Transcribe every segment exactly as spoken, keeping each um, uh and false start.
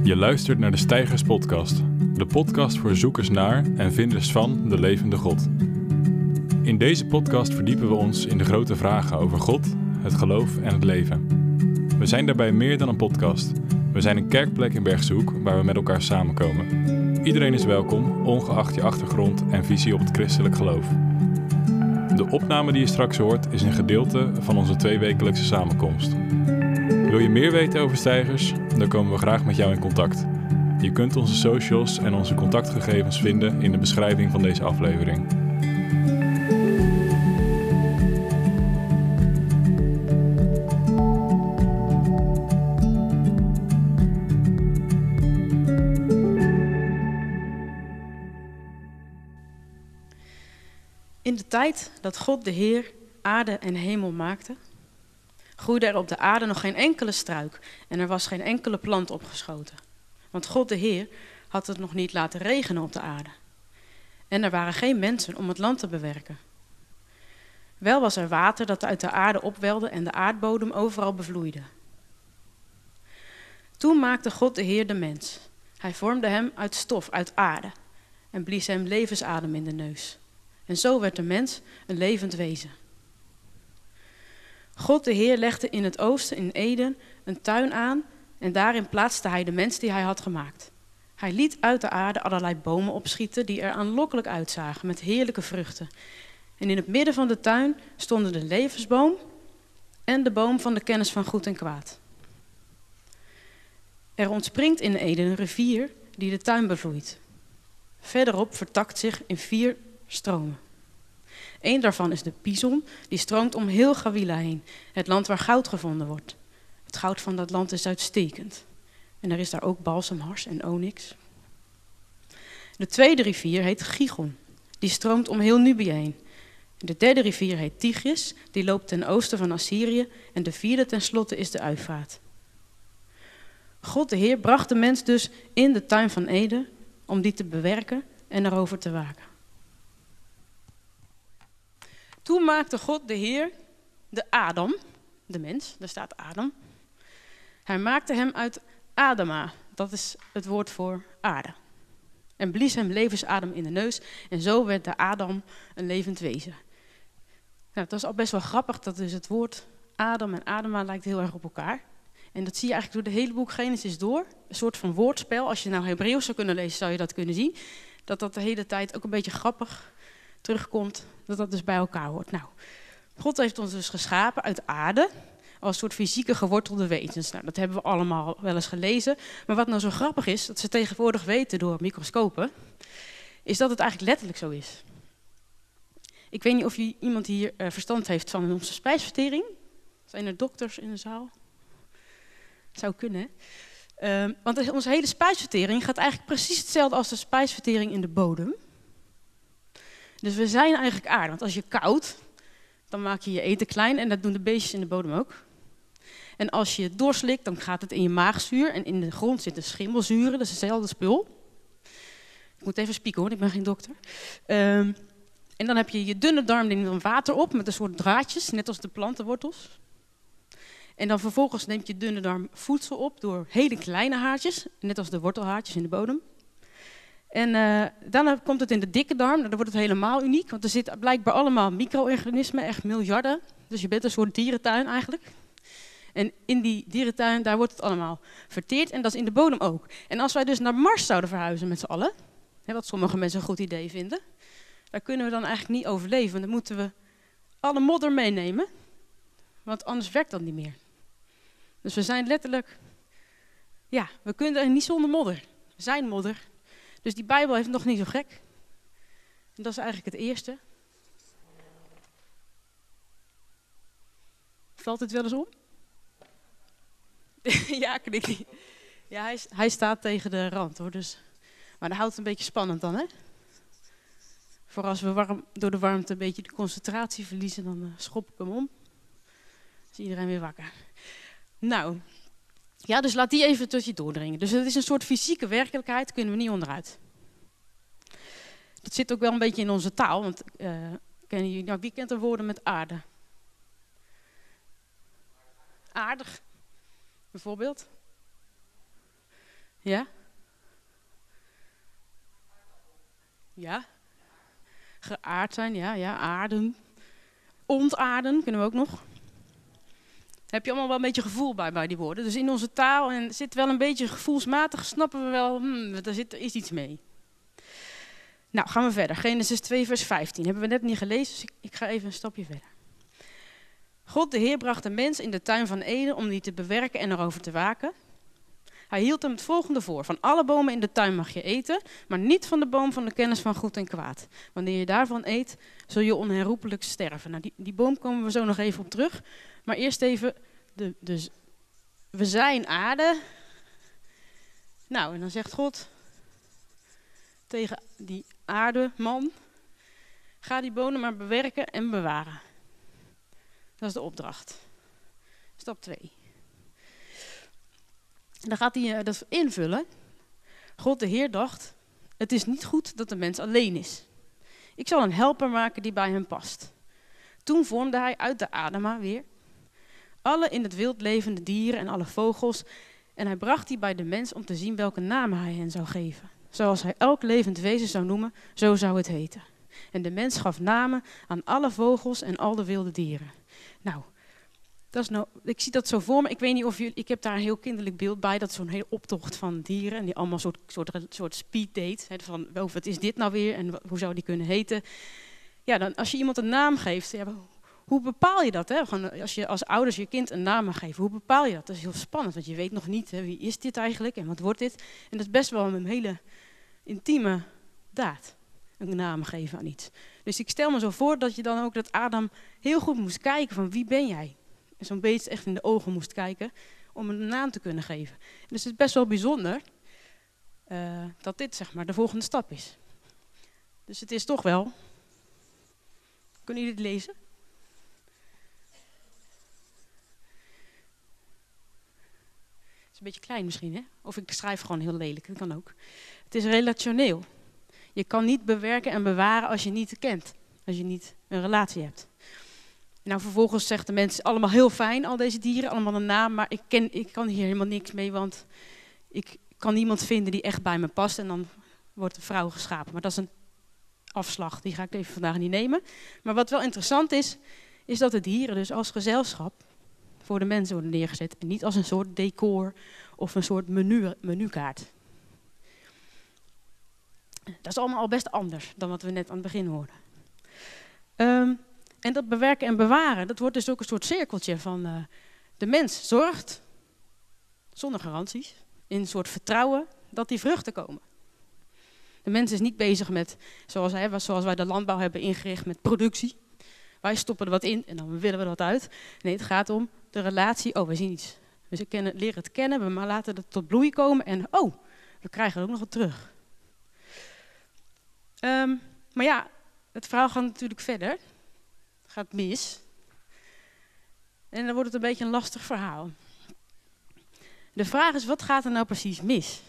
Je luistert naar de Steigers Podcast, de podcast voor zoekers naar en vinders van de levende God. In deze podcast verdiepen we ons in de grote vragen over God, het geloof en het leven. We zijn daarbij meer dan een podcast. We zijn een kerkplek in Bergshoek waar we met elkaar samenkomen. Iedereen is welkom, ongeacht je achtergrond en visie op het christelijk geloof. De opname die je straks hoort is een gedeelte van onze tweewekelijkse samenkomst. Wil je meer weten over Steigers? Dan komen we graag met jou in contact. Je kunt onze socials en onze contactgegevens vinden in de beschrijving van deze aflevering. In de tijd dat God de Heer aarde en hemel maakte, groeide er op de aarde nog geen enkele struik en er was geen enkele plant opgeschoten. Want God de Heer had het nog niet laten regenen op de aarde. En er waren geen mensen om het land te bewerken. Wel was er water dat uit de aarde opwelde en de aardbodem overal bevloeide. Toen maakte God de Heer de mens. Hij vormde hem uit stof, uit aarde, en blies hem levensadem in de neus. En zo werd de mens een levend wezen. God de Heer legde in het oosten in Eden een tuin aan en daarin plaatste hij de mens die hij had gemaakt. Hij liet uit de aarde allerlei bomen opschieten die er aanlokkelijk uitzagen met heerlijke vruchten. En in het midden van de tuin stonden de levensboom en de boom van de kennis van goed en kwaad. Er ontspringt in Eden een rivier die de tuin bevloeit. Verderop vertakt zich in vier stromen. Eén daarvan is de Pison, die stroomt om heel Gawila heen, het land waar goud gevonden wordt. Het goud van dat land is uitstekend. En er is daar ook balsemhars en onyx. De tweede rivier heet Gigon, die stroomt om heel Nubië heen. De derde rivier heet Tigris, die loopt ten oosten van Assyrië. En de vierde tenslotte is de Uifraat. God de Heer bracht de mens dus in de tuin van Eden om die te bewerken en erover te waken. Toen maakte God de Heer de Adam, de mens, daar staat Adam. Hij maakte hem uit Adama, dat is het woord voor aarde. En blies hem levensadem in de neus en zo werd de Adam een levend wezen. Nou, dat is al best wel grappig, dat dus het woord Adam en Adama lijkt heel erg op elkaar. En dat zie je eigenlijk door de hele boek Genesis door. Een soort van woordspel, als je nou Hebreeuws zou kunnen lezen, zou je dat kunnen zien. Dat dat de hele tijd ook een beetje grappig terugkomt, dat dat dus bij elkaar hoort. Nou, God heeft ons dus geschapen uit aarde, als soort fysieke gewortelde wezens. Nou, dat hebben we allemaal wel eens gelezen. Maar wat nou zo grappig is, dat ze tegenwoordig weten door microscopen, is dat het eigenlijk letterlijk zo is. Ik weet niet of iemand hier uh, verstand heeft van onze spijsvertering. Zijn er dokters in de zaal? Zou kunnen, hè? Uh, want onze hele spijsvertering gaat eigenlijk precies hetzelfde als de spijsvertering in de bodem. Dus we zijn eigenlijk aarde, want als je koudt, dan maak je je eten klein en dat doen de beestjes in de bodem ook. En als je het doorslikt, dan gaat het in je maagzuur en in de grond zitten schimmelzuren, dat is hetzelfde spul. Ik moet even spieken hoor, ik ben geen dokter. Um, en dan heb je je dunne darm, die neemt water op met een soort draadjes, net als de plantenwortels. En dan vervolgens neemt je dunne darm voedsel op door hele kleine haartjes, net als de wortelhaartjes in de bodem. En uh, dan komt het in de dikke darm, dan wordt het helemaal uniek, want er zitten blijkbaar allemaal micro-organismen, echt miljarden. Dus je bent een soort dierentuin eigenlijk. En in die dierentuin, daar wordt het allemaal verteerd en dat is in de bodem ook. En als wij dus naar Mars zouden verhuizen met z'n allen, hè, wat sommige mensen een goed idee vinden, daar kunnen we dan eigenlijk niet overleven. Dan moeten we alle modder meenemen, want anders werkt dat niet meer. Dus we zijn letterlijk, ja, we kunnen er niet zonder modder. We zijn modder. Dus die Bijbel heeft het nog niet zo gek. En dat is eigenlijk het eerste. Valt het wel eens om? Ja, knik niet. Ja, hij, hij staat tegen de rand hoor. Dus. Maar dat houdt het een beetje spannend dan, hè? Voor als we warm, door de warmte een beetje de concentratie verliezen, dan uh, schop ik hem om. Dan is iedereen weer wakker. Nou, ja, dus laat die even tot je doordringen. Dus het is een soort fysieke werkelijkheid, kunnen we niet onderuit. Dat zit ook wel een beetje in onze taal, want uh, kennen jullie, nou, wie kent er woorden met aarde? Aardig, bijvoorbeeld. Ja? Ja. Geaard zijn, ja, ja. Aarden. Ontaarden kunnen we ook nog. Heb je allemaal wel een beetje gevoel bij, bij die woorden. Dus in onze taal en zit wel een beetje gevoelsmatig, snappen we wel, hmm, er, zit, er is iets mee. Nou, gaan we verder. Genesis twee vers vijftien. Hebben we net niet gelezen, dus ik, ik ga even een stapje verder. God de Heer bracht de mens in de tuin van Eden om die te bewerken en erover te waken. Hij hield hem het volgende voor. Van alle bomen in de tuin mag je eten, maar niet van de boom van de kennis van goed en kwaad. Wanneer je daarvan eet, zul je onherroepelijk sterven. Nou, die, die boom komen we zo nog even op terug. Maar eerst even, de, dus we zijn aarde. Nou, en dan zegt God tegen die aardeman, ga die bomen maar bewerken en bewaren. Dat is de opdracht. Stap twee. Dan gaat hij dat invullen. God de Heer dacht, het is niet goed dat de mens alleen is. Ik zal een helper maken die bij hem past. Toen vormde hij uit de Adama weer alle in het wild levende dieren en alle vogels. En hij bracht die bij de mens om te zien welke namen hij hen zou geven. Zoals hij elk levend wezen zou noemen, zo zou het heten. En de mens gaf namen aan alle vogels en al de wilde dieren. Nou, dat is nou, ik zie dat zo voor me. Ik weet niet of jullie, ik heb daar een heel kinderlijk beeld bij. Dat is zo'n hele optocht van dieren. En die allemaal een soort, soort, soort speed date. Hè, van, oh, wat is dit nou weer en hoe zou die kunnen heten? Ja, dan, als je iemand een naam geeft, ja, hoe bepaal je dat? Hè? Gewoon, als je als ouders je kind een naam mag geven, hoe bepaal je dat? Dat is heel spannend, want je weet nog niet, hè, wie is dit eigenlijk en wat wordt dit? En dat is best wel een hele intieme daad, een naam geven aan iets. Dus ik stel me zo voor dat je dan ook dat Adam heel goed moest kijken van wie ben jij? En zo'n beest echt in de ogen moest kijken om een naam te kunnen geven. Dus het is best wel bijzonder uh, dat dit zeg maar de volgende stap is. Dus het is toch wel... Kunnen jullie het lezen? Het is een beetje klein misschien, hè? Of ik schrijf gewoon heel lelijk, dat kan ook. Het is relationeel. Je kan niet bewerken en bewaren als je niet kent. Als je niet een relatie hebt. Nou, vervolgens zegt de mens, allemaal heel fijn, al deze dieren, allemaal een naam. Maar ik, ken, ik kan hier helemaal niks mee, want ik kan niemand vinden die echt bij me past. En dan wordt een vrouw geschapen. Maar dat is een afslag, die ga ik even vandaag niet nemen. Maar wat wel interessant is, is dat de dieren dus als gezelschap voor de mensen worden neergezet. En niet als een soort decor of een soort menu, menukaart. Dat is allemaal al best anders dan wat we net aan het begin hoorden. Um, en dat bewerken en bewaren, dat wordt dus ook een soort cirkeltje van uh, de mens zorgt, zonder garanties, in een soort vertrouwen dat die vruchten komen. De mens is niet bezig met, zoals, hè, zoals wij de landbouw hebben ingericht, met productie. Wij stoppen er wat in en dan willen we er wat uit. Nee, het gaat om de relatie. Oh, we zien iets. We kennen, leren het kennen, we maar laten het tot bloei komen en oh, we krijgen er ook nog wat terug. Um, maar ja, het verhaal gaat natuurlijk verder. Het gaat mis. En dan wordt het een beetje een lastig verhaal. De vraag is, wat gaat er nou precies mis?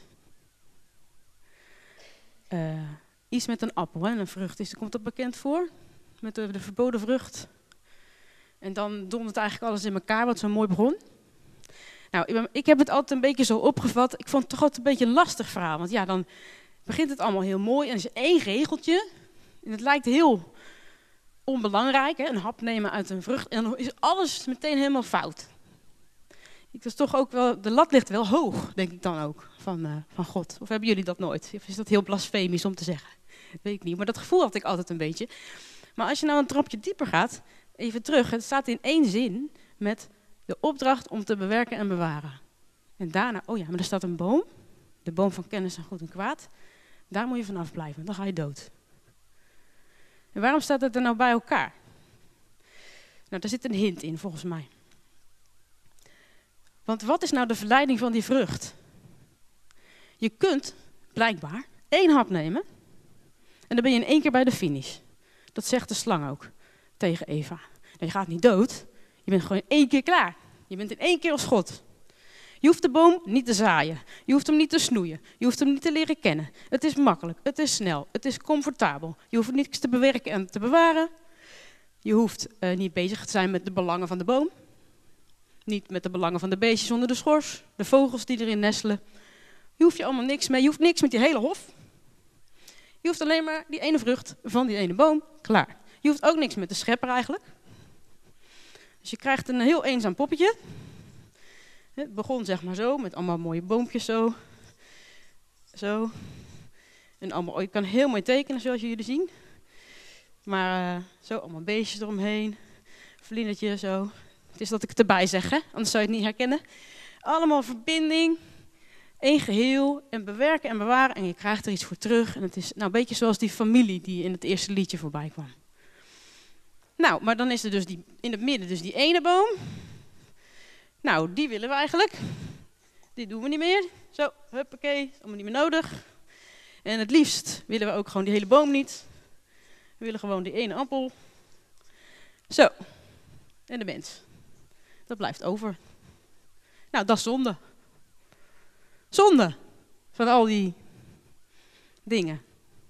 Uh, iets met een appel en een vrucht. Is, komt dat bekend voor? Met de, de verboden vrucht. En dan dondert eigenlijk alles in elkaar, wat zo mooi begon. Nou, ik, ben, ik heb het altijd een beetje zo opgevat. Ik vond het toch altijd een beetje een lastig verhaal. Want ja, dan begint het allemaal heel mooi. En er is één regeltje. En het lijkt heel onbelangrijk. Hè? Een hap nemen uit een vrucht. En dan is alles meteen helemaal fout. Ik was toch ook wel, de lat ligt wel hoog, denk ik dan ook, van, uh, van God. Of hebben jullie dat nooit? Of is dat heel blasfemisch om te zeggen? Dat weet ik niet, maar dat gevoel had ik altijd een beetje. Maar als je nou een trapje dieper gaat, even terug. Het staat in één zin met de opdracht om te bewerken en bewaren. En daarna, oh ja, maar er staat een boom. De boom van kennis van goed en kwaad. Daar moet je vanaf blijven, dan ga je dood. En waarom staat het er nou bij elkaar? Nou, daar zit een hint in, volgens mij. Want wat is nou de verleiding van die vrucht? Je kunt, blijkbaar, één hap nemen en dan ben je in één keer bij de finish. Dat zegt de slang ook tegen Eva. Nou, je gaat niet dood, je bent gewoon in één keer klaar. Je bent in één keer als God. Je hoeft de boom niet te zaaien, je hoeft hem niet te snoeien, je hoeft hem niet te leren kennen. Het is makkelijk, het is snel, het is comfortabel. Je hoeft niks te bewerken en te bewaren. Je hoeft uh, niet bezig te zijn met de belangen van de boom. Niet met de belangen van de beestjes onder de schors, de vogels die erin nestelen. Je hoeft je allemaal niks mee, je hoeft niks met die hele hof. Je hoeft alleen maar die ene vrucht van die ene boom, klaar. Je hoeft ook niks met de schepper eigenlijk. Dus je krijgt een heel eenzaam poppetje. Het begon zeg maar zo, met allemaal mooie boompjes zo. Zo. En allemaal, oh, je kan heel mooi tekenen zoals jullie zien. Maar uh, zo, allemaal beestjes eromheen. Vlindertje zo. Het is dat ik het erbij zeg, hè? Anders zou je het niet herkennen. Allemaal verbinding. Eén geheel. En bewerken en bewaren. En je krijgt er iets voor terug. En het is nou een beetje zoals die familie die in het eerste liedje voorbij kwam. Nou, maar dan is er dus die, in het midden dus die ene boom. Nou, die willen we eigenlijk. Die doen we niet meer. Zo, huppakee, allemaal niet meer nodig. En het liefst willen we ook gewoon die hele boom niet. We willen gewoon die ene appel. Zo. En de mens. Dat blijft over. Nou, dat is zonde. Zonde. Van al die dingen.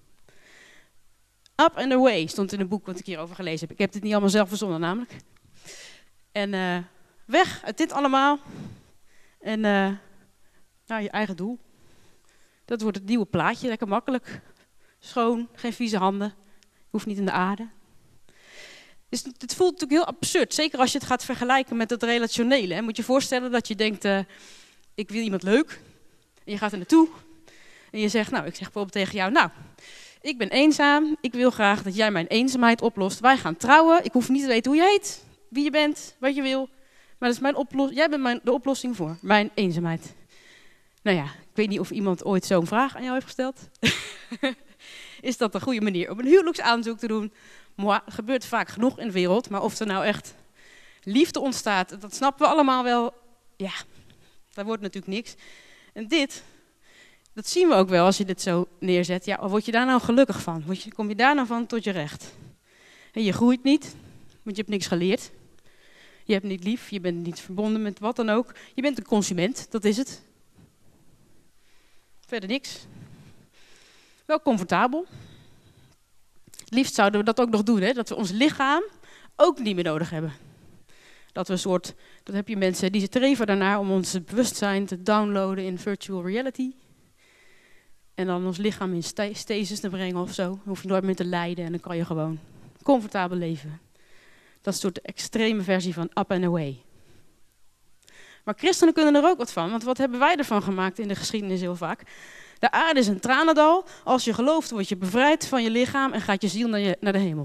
Up and Away stond in een boek wat ik hierover gelezen heb. Ik heb dit niet allemaal zelf verzonnen namelijk. En uh, weg uit dit allemaal. En uh, nou, je eigen doel. Dat wordt het nieuwe plaatje. Lekker makkelijk. Schoon. Geen vieze handen. Hoeft niet in de aarde. Dus het voelt natuurlijk heel absurd. Zeker als je het gaat vergelijken met het relationele. Hè. Moet je je voorstellen dat je denkt, uh, ik wil iemand leuk. En je gaat er naartoe. En je zegt, nou, ik zeg bijvoorbeeld tegen jou, nou, ik ben eenzaam. Ik wil graag dat jij mijn eenzaamheid oplost. Wij gaan trouwen. Ik hoef niet te weten hoe je heet, wie je bent, wat je wil. Maar dat is mijn oplos- jij bent mijn, de oplossing voor mijn eenzaamheid. Nou ja, ik weet niet of iemand ooit zo'n vraag aan jou heeft gesteld. Is dat een goede manier om een huwelijksaanzoek te doen? Moi, het gebeurt vaak genoeg in de wereld, maar of er nou echt liefde ontstaat, dat snappen we allemaal wel. Ja, daar wordt natuurlijk niks. En dit, dat zien we ook wel als je dit zo neerzet. Ja, word je daar nou gelukkig van? Word je, kom je daar nou van tot je recht? En je groeit niet, want je hebt niks geleerd. Je hebt niet lief, je bent niet verbonden met wat dan ook. Je bent een consument, dat is het. Verder niks. Wel comfortabel. Liefst zouden we dat ook nog doen, hè? Dat we ons lichaam ook niet meer nodig hebben. Dat we een soort, dat heb je mensen die streven daarnaar om ons bewustzijn te downloaden in virtual reality. En dan ons lichaam in stasis te brengen of zo. Dan hoef je nooit meer te lijden en dan kan je gewoon comfortabel leven. Dat is een soort extreme versie van up and away. Maar christenen kunnen er ook wat van, want wat hebben wij ervan gemaakt in de geschiedenis heel vaak? De aarde is een tranendal. Als je gelooft, word je bevrijd van je lichaam en gaat je ziel naar, je, naar de hemel.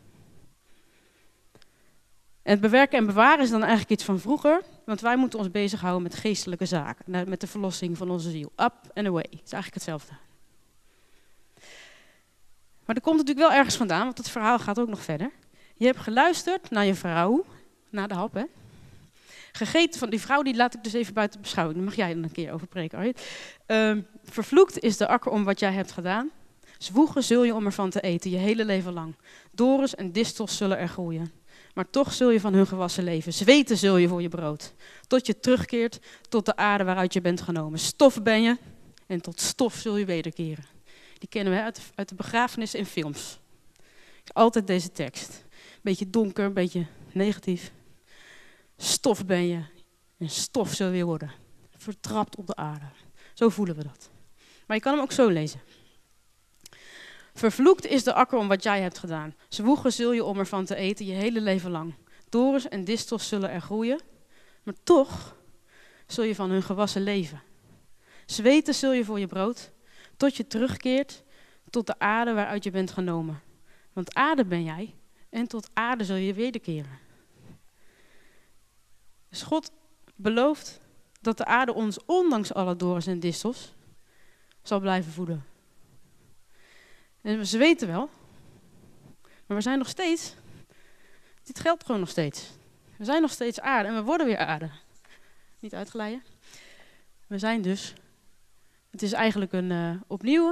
En het bewerken en bewaren is dan eigenlijk iets van vroeger, want wij moeten ons bezighouden met geestelijke zaken, met de verlossing van onze ziel. Up and away, het is eigenlijk hetzelfde. Maar er komt natuurlijk wel ergens vandaan, want het verhaal gaat ook nog verder. Je hebt geluisterd naar je vrouw, naar de hap, hè? Gegeten van die vrouw, die laat ik dus even buiten beschouwing. Daar mag jij dan een keer over preken, Arjen. Uh, vervloekt is de akker om wat jij hebt gedaan. Zwoegen zul je om ervan te eten, je hele leven lang. Dorens en distels zullen er groeien. Maar toch zul je van hun gewassen leven. Zweten zul je voor je brood. Tot je terugkeert tot de aarde waaruit je bent genomen. Stof ben je en tot stof zul je wederkeren. Die kennen we uit de, uit de begrafenissen in films. Altijd deze tekst. Beetje donker, een beetje negatief. Stof ben je en stof zul je worden. Vertrapt op de aarde. Zo voelen we dat. Maar je kan hem ook zo lezen. Vervloekt is de akker om wat jij hebt gedaan. Zwoegen zul je om ervan te eten je hele leven lang. Dorens en distels zullen er groeien. Maar toch zul je van hun gewassen leven. Zweten zul je voor je brood. Tot je terugkeert tot de aarde waaruit je bent genomen. Want aarde ben jij en tot aarde zul je wederkeren. Dus God belooft dat de aarde ons, ondanks alle dorens en distels, zal blijven voeden. En we weten wel, maar we zijn nog steeds, dit geldt gewoon nog steeds. We zijn nog steeds aarde en we worden weer aarde. Niet uitglijden. We zijn dus, het is eigenlijk een uh, opnieuw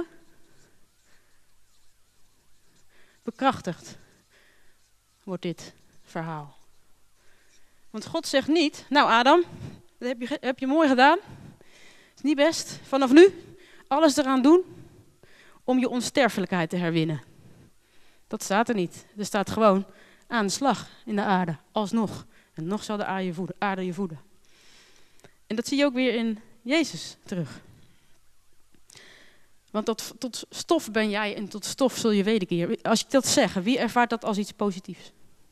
bekrachtigd wordt dit verhaal. Want God zegt niet, nou Adam, dat heb je, heb je mooi gedaan. Is niet best, vanaf nu alles eraan doen om je onsterfelijkheid te herwinnen. Dat staat er niet. Er staat gewoon aan de slag in de aarde, alsnog. En nog zal de aarde je voeden. Aarde je voeden. En dat zie je ook weer in Jezus terug. Want tot, tot stof ben jij en tot stof zul je wederkeren. Als ik dat zeg, wie ervaart dat als iets positiefs?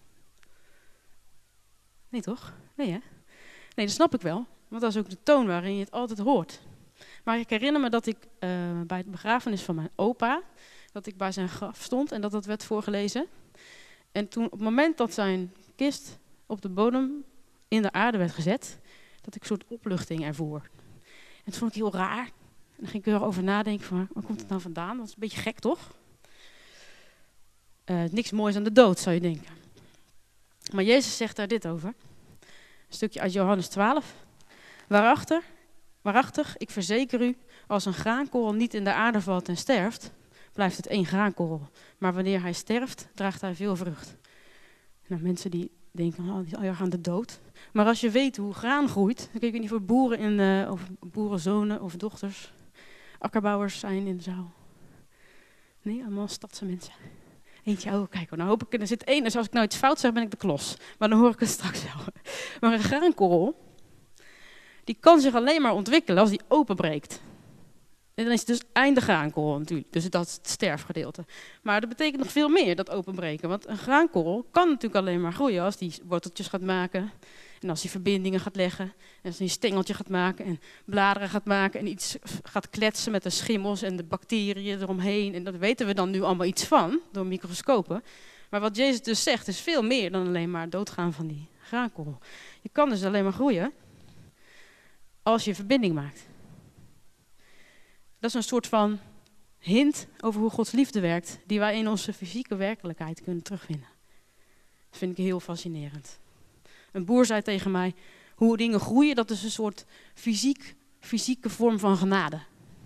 Nee toch? Nee hè? Nee, dat snap ik wel. Want dat is ook de toon waarin je het altijd hoort. Maar ik herinner me dat ik uh, bij het begrafenis van mijn opa, dat ik bij zijn graf stond en dat dat werd voorgelezen. En toen op het moment dat zijn kist op de bodem in de aarde werd gezet, dat ik een soort opluchting ervoer. En dat vond ik heel raar. En dan ging ik erover nadenken van, waar komt het nou vandaan? Dat is een beetje gek, toch? Uh, niks moois aan de dood, zou je denken. Maar Jezus zegt daar dit over. Een stukje uit Johannes twaalf. Waarachter, waarachtig, ik verzeker u, als een graankorrel niet in de aarde valt en sterft, blijft het één graankorrel. Maar wanneer hij sterft, draagt hij veel vrucht. Nou, mensen die denken, oh, die gaan de dood. Maar als je weet hoe graan groeit, dan kun je niet voor boeren in, uh, of boerenzonen of dochters, akkerbouwers zijn in de zaal. Nee, allemaal stadse mensen. Eentje, oh kijk, nou hoop ik, er zit één, dus als ik nou iets fout zeg, ben ik de klos. Maar dan hoor ik het straks wel. Maar een graankorrel, die kan zich alleen maar ontwikkelen als die openbreekt. En dan is het dus einde graankorrel natuurlijk, dus dat is het sterfgedeelte. Maar dat betekent nog veel meer, dat openbreken. Want een graankorrel kan natuurlijk alleen maar groeien als die worteltjes gaat maken. En als hij verbindingen gaat leggen. En als hij een stengeltje gaat maken en bladeren gaat maken. En iets gaat kletsen met de schimmels en de bacteriën eromheen. En daar weten we dan nu allemaal iets van, door microscopen. Maar wat Jezus dus zegt, is veel meer dan alleen maar doodgaan van die graankorrel. Je kan dus alleen maar groeien als je verbinding maakt. Dat is een soort van hint over hoe Gods liefde werkt, die wij in onze fysieke werkelijkheid kunnen terugvinden. Dat vind ik heel fascinerend. Een boer zei tegen mij, hoe dingen groeien, dat is een soort fysiek, fysieke vorm van genade.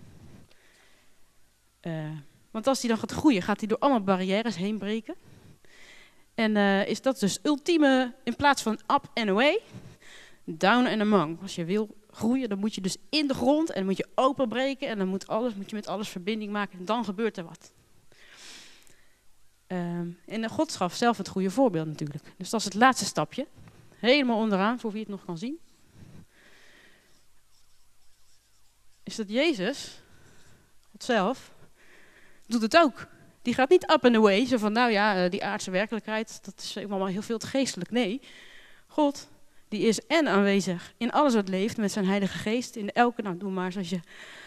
Uh, want als die dan gaat groeien, gaat hij door allemaal barrières heen breken. En uh, is dat dus ultieme, in plaats van up and away, down and among. Als je wil groeien, dan moet je dus in de grond en dan moet je openbreken en dan moet, alles, moet je met alles verbinding maken en dan gebeurt er wat. Um, en God gaf zelf het goede voorbeeld natuurlijk. Dus dat is het laatste stapje. Helemaal onderaan, voor wie het nog kan zien. Is dat Jezus, God zelf, doet het ook. Die gaat niet up and away, zo van nou ja, die aardse werkelijkheid, dat is allemaal heel veel te geestelijk. Nee, God, die is en aanwezig in alles wat leeft met zijn Heilige Geest. In elke, nou doe maar zoals je...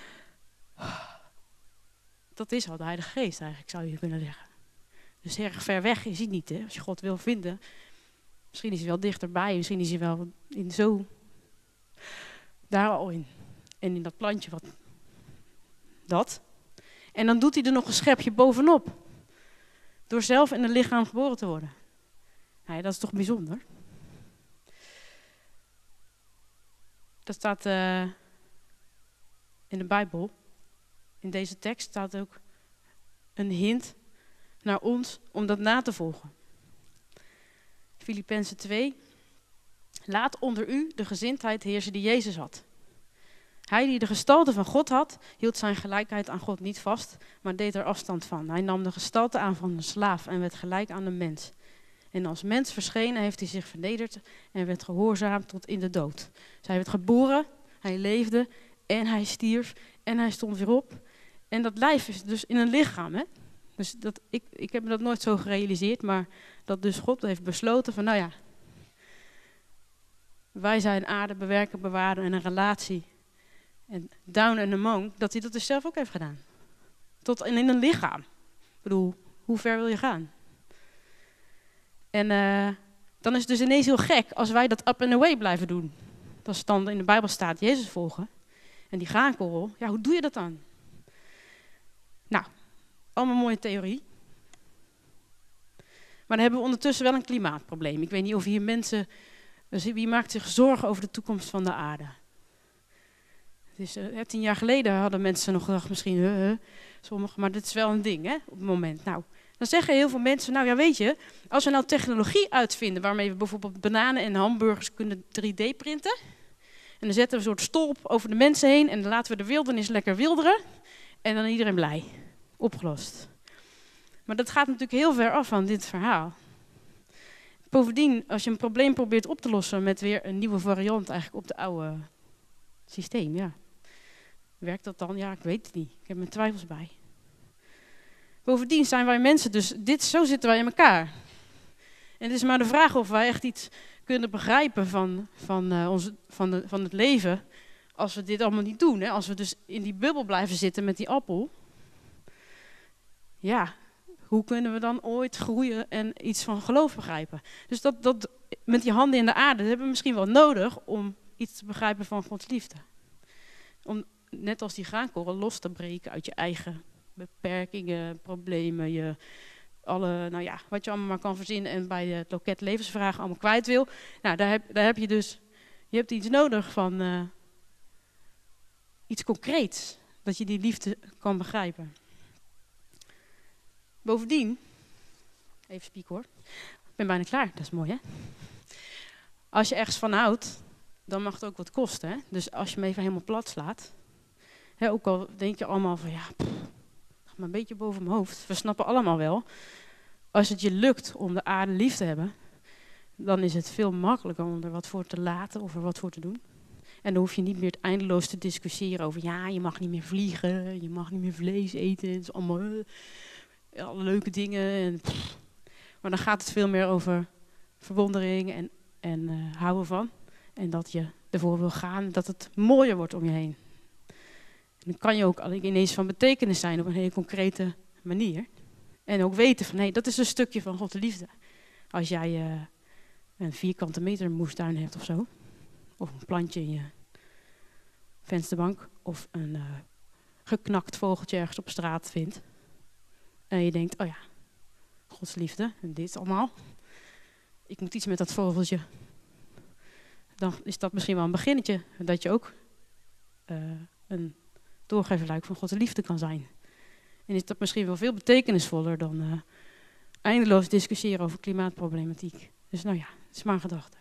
Dat is al de Heilige Geest eigenlijk, zou je kunnen zeggen. Dus erg ver weg is hij niet, hè? Als je God wil vinden. Misschien is hij wel dichterbij, misschien is hij wel in zo... Daar al in. En in dat plantje wat... Dat. En dan doet hij er nog een schepje bovenop. Door zelf in een lichaam geboren te worden. Nou ja, dat is toch bijzonder. Dat staat uh, in de Bijbel. In deze tekst staat ook een hint naar ons om dat na te volgen. Filippenzen twee. Laat onder u de gezindheid heersen die Jezus had. Hij die de gestalte van God had, hield zijn gelijkheid aan God niet vast, maar deed er afstand van. Hij nam de gestalte aan van een slaaf en werd gelijk aan een mens. En als mens verschenen heeft hij zich vernederd en werd gehoorzaam tot in de dood. Dus hij werd geboren, hij leefde en hij stierf en hij stond weer op. En dat lijf is dus in een lichaam, hè? Dus dat, ik, ik heb me dat nooit zo gerealiseerd, maar dat dus God heeft besloten van, nou ja, wij zijn aarde, bewerken, bewaren en een relatie. En down and among, dat hij dat dus zelf ook heeft gedaan. Tot in, in een lichaam. Ik bedoel, hoe ver wil je gaan? En uh, dan is het dus ineens heel gek als wij dat up and away blijven doen. Dat is dan in de Bijbel staat, Jezus volgen. En die graankorrel, ja, hoe doe je dat dan? Nou, allemaal mooie theorie. Maar dan hebben we ondertussen wel een klimaatprobleem. Ik weet niet of hier mensen... Wie maakt zich zorgen over de toekomst van de aarde? Het is, uh, tien jaar geleden hadden mensen nog gedacht, misschien, uh, uh, sommige, maar dit is wel een ding, hè, op het moment. Nou, dan zeggen heel veel mensen, nou ja, weet je, als we nou technologie uitvinden waarmee we bijvoorbeeld bananen en hamburgers kunnen drie D printen, en dan zetten we een soort stolp over de mensen heen en dan laten we de wildernis lekker wilderen, en dan is iedereen blij. Opgelost. Maar dat gaat natuurlijk heel ver af van dit verhaal. Bovendien, als je een probleem probeert op te lossen met weer een nieuwe variant eigenlijk op de oude systeem, ja. Werkt dat dan? Ja, ik weet het niet. Ik heb mijn twijfels bij. Bovendien zijn wij mensen, dus dit, zo zitten wij in elkaar. En het is maar de vraag of wij echt iets kunnen begrijpen van, van, uh, onze, van, de, van het leven, als we dit allemaal niet doen. Hè? Als we dus in die bubbel blijven zitten met die appel. Ja, hoe kunnen we dan ooit groeien en iets van geloof begrijpen? Dus dat, dat met die handen in de aarde, dat hebben we misschien wel nodig om iets te begrijpen van Gods liefde. Om net als die graankorrel los te breken uit je eigen beperkingen, problemen, je alle, nou ja, wat je allemaal maar kan verzinnen en bij het loket levensvragen allemaal kwijt wil. Nou, daar heb, daar heb je dus, je hebt iets nodig van uh, iets concreets, dat je die liefde kan begrijpen. Bovendien, even spieken hoor, ik ben bijna klaar, dat is mooi hè. Als je ergens van houdt, dan mag het ook wat kosten. Hè? Dus als je hem even helemaal plat slaat, hè, ook al denk je allemaal van ja, pff, gaat maar een beetje boven mijn hoofd. We snappen allemaal wel, als het je lukt om de aarde lief te hebben, dan is het veel makkelijker om er wat voor te laten of er wat voor te doen. En dan hoef je niet meer eindeloos te discussiëren over ja, je mag niet meer vliegen, je mag niet meer vlees eten, het is allemaal uh, alle leuke dingen. En, pff. Maar dan gaat het veel meer over verwondering en, en uh, houden van. En dat je ervoor wil gaan, dat het mooier wordt om je heen. En dan kan je ook ineens van betekenis zijn op een hele concrete manier. En ook weten van, hé, dat is een stukje van Gods liefde. Als jij uh, een vierkante meter moestuin hebt of zo. Of een plantje in je vensterbank. Of een uh, geknakt vogeltje ergens op straat vindt. En je denkt, oh ja, Gods liefde en dit allemaal. Ik moet iets met dat vogeltje. Dan is dat misschien wel een beginnetje. Dat je ook uh, een doorgeverluik van Gods liefde kan zijn. En is dat misschien wel veel betekenisvoller dan uh, eindeloos discussiëren over klimaatproblematiek. Dus nou ja, het is maar een gedachte.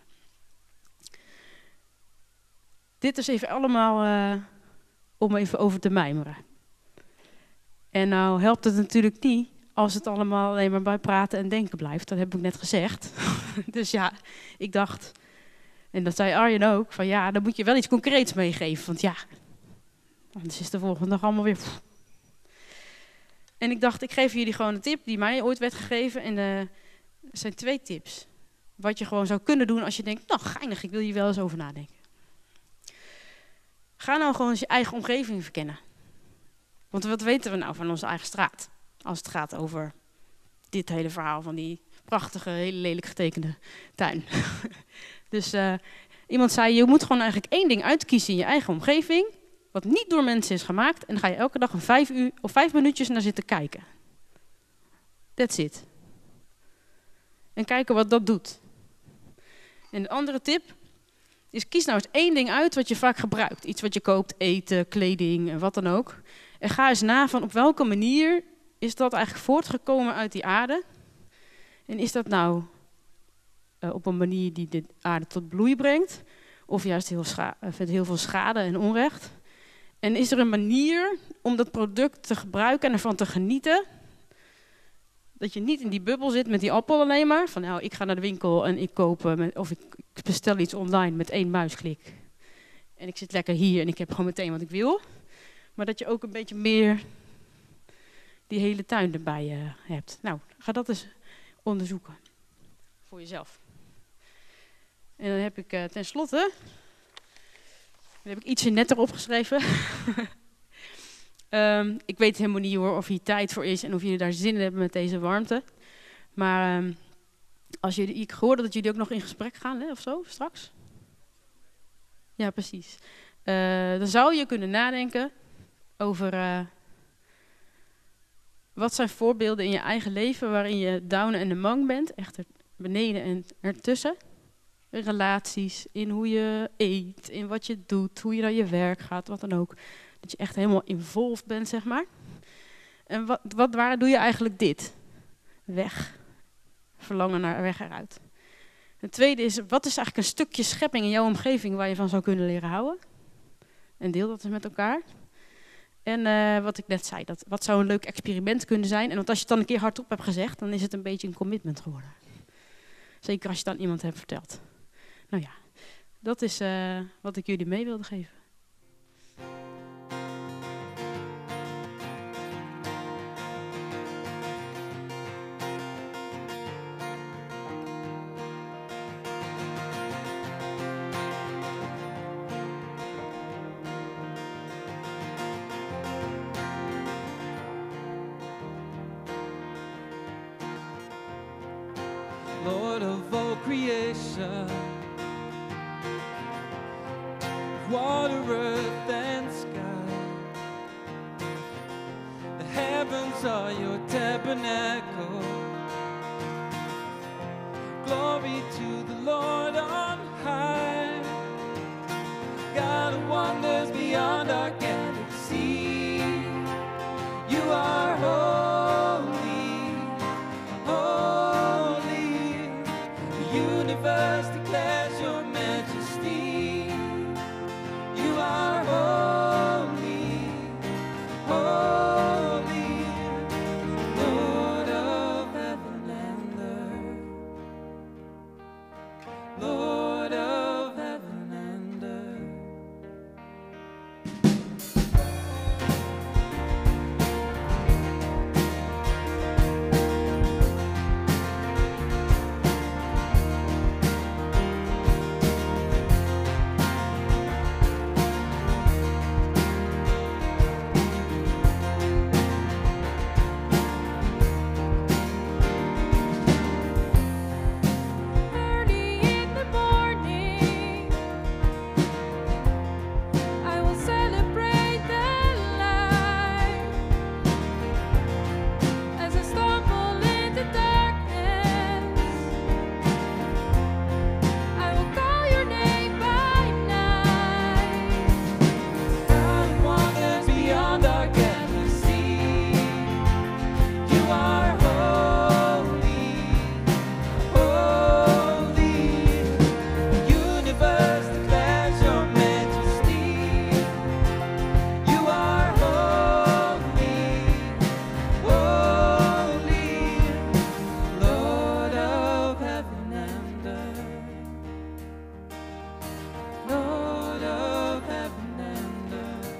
Dit is even allemaal uh, om even over te mijmeren. En nou helpt het natuurlijk niet als het allemaal alleen maar bij praten en denken blijft. Dat heb ik net gezegd. Dus ja, ik dacht, en dat zei Arjen ook, van ja, dan moet je wel iets concreets meegeven. Want ja, anders is de volgende dag allemaal weer... Pff. En ik dacht, ik geef jullie gewoon een tip die mij ooit werd gegeven. En uh, er zijn twee tips. Wat je gewoon zou kunnen doen als je denkt, nou geinig, ik wil hier wel eens over nadenken. Ga nou gewoon eens je eigen omgeving verkennen. Want wat weten we nou van onze eigen straat? Als het gaat over dit hele verhaal van die prachtige, hele lelijk getekende tuin. Dus uh, iemand zei, je moet gewoon eigenlijk één ding uitkiezen in je eigen omgeving, wat niet door mensen is gemaakt, en dan ga je elke dag een vijf uur of vijf minuutjes naar zitten kijken. That's it. En kijken wat dat doet. En de andere tip is, kies nou eens één ding uit wat je vaak gebruikt. Iets wat je koopt, eten, kleding en wat dan ook. En ga eens na van op welke manier is dat eigenlijk voortgekomen uit die aarde. En is dat nou uh, op een manier die de aarde tot bloei brengt, of juist heel, scha- heel veel schade en onrecht. En is er een manier om dat product te gebruiken en ervan te genieten, dat je niet in die bubbel zit met die appel alleen maar, van nou, ik ga naar de winkel en ik koop, uh, met, of ik, ik bestel iets online met één muisklik. En ik zit lekker hier en ik heb gewoon meteen wat ik wil. Maar dat je ook een beetje meer die hele tuin erbij uh, hebt. Nou, ga dat eens onderzoeken. Voor jezelf. En dan heb ik uh, tenslotte, dan heb ik ietsje netter opgeschreven. um, ik weet helemaal niet hoor of hier tijd voor is en of jullie daar zin in hebben met deze warmte. Maar um, als jullie, ik hoorde dat jullie ook nog in gesprek gaan, hè, of zo, straks. Ja, precies. Uh, dan zou je kunnen nadenken over uh, wat zijn voorbeelden in je eigen leven waarin je down en among bent, echt er beneden en ertussen. In relaties, in hoe je eet, in wat je doet, hoe je naar je werk gaat, wat dan ook. Dat je echt helemaal involved bent, zeg maar. En wat, wat, waar doe je eigenlijk dit? Weg. Verlangen naar weg eruit. Het tweede is, wat is eigenlijk een stukje schepping in jouw omgeving waar je van zou kunnen leren houden? En deel dat eens met elkaar. En uh, wat ik net zei, dat, wat zou een leuk experiment kunnen zijn? En want als je het dan een keer hardop hebt gezegd, dan is het een beetje een commitment geworden. Zeker als je het aan iemand hebt verteld. Nou ja, dat is uh, wat ik jullie mee wilde geven. Lord of all creation, water, earth, and sky. The heavens are your tabernacle. Glory to the Lord on high. God of wonders beyond our galaxy. You are holy, holy. The universe declares your majesty. You are holy, holy, Lord of heaven and earth, Lord of heaven and earth. Early in the morning, I will celebrate the light. As I stumble into darkness, I will call your name by night. God of wonders beyond our galaxy. You are holy, holy. The universe declares your majesty. You are holy, holy, Lord of heaven and earth, Lord of heaven and earth.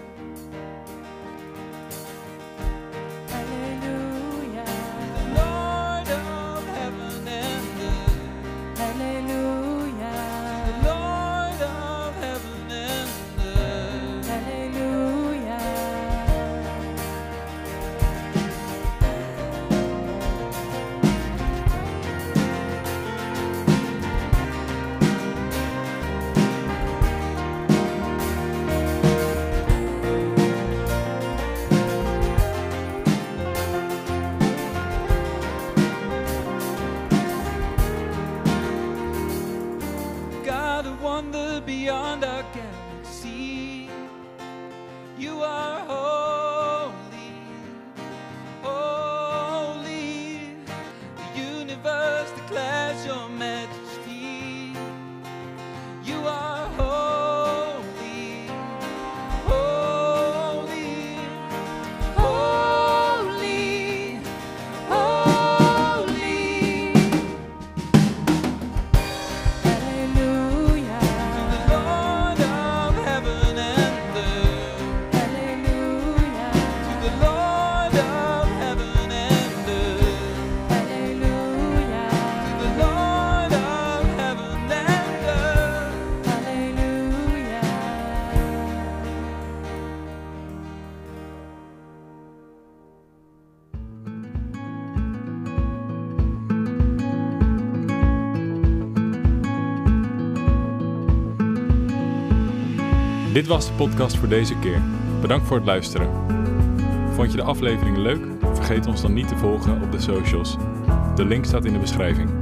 Hallelujah, Lord of heaven and earth, hallelujah, Lord of heaven and earth. hallelujah. God of wonder beyond our galaxy. You are holy, holy. The universe declares your majesty. You are holy, holy, holy, holy. Hallelujah, Lord of heaven and earth, hallelujah, the Lord of heaven and earth, hallelujah, the Lord of heaven and earth. hallelujah. Dit was de podcast voor deze keer. Bedankt voor het luisteren. Vond je de aflevering leuk? Vergeet ons dan niet te volgen op de socials. De link staat in de beschrijving.